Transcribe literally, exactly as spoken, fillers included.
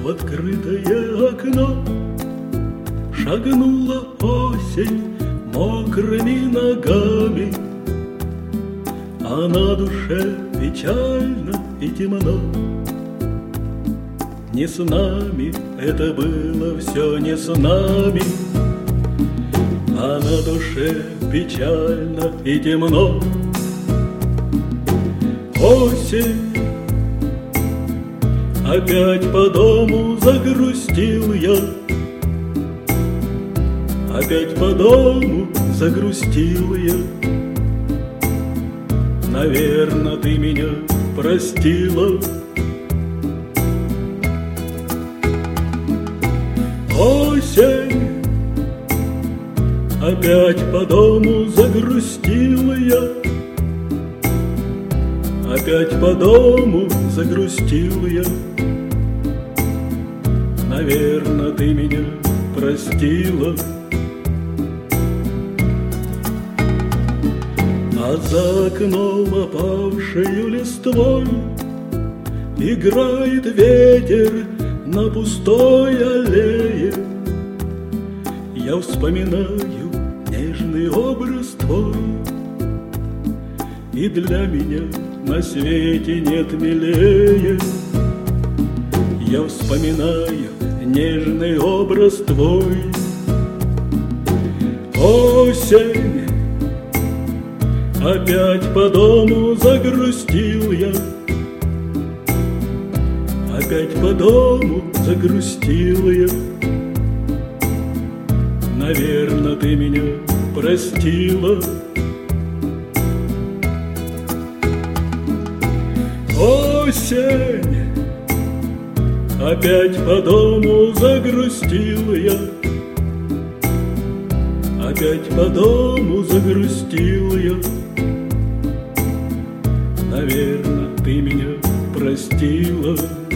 в открытое окно шагнула осень мокрыми ногами, а на душе печально и темно. Не с нами, это было все не с нами, а на душе печально и темно. Осень, опять по дому загрустил я, опять по дому загрустил я. Наверно, ты меня простила. Осень, опять по дому загрустил я, опять по дому загрустил я. Наверно, ты меня простила. А за окном опавшею листвой играет ветер на пустой аллее. Я вспоминаю нежный образ твой, и для меня на свете нет милее. Я вспоминаю нежный образ твой. Осень, опять по дому загрустил я, опять по дому загрустил я. Наверно, ты меня простила. Осень, опять по дому загрустил я, опять по дому загрустил я. Наверно, ты меня простила.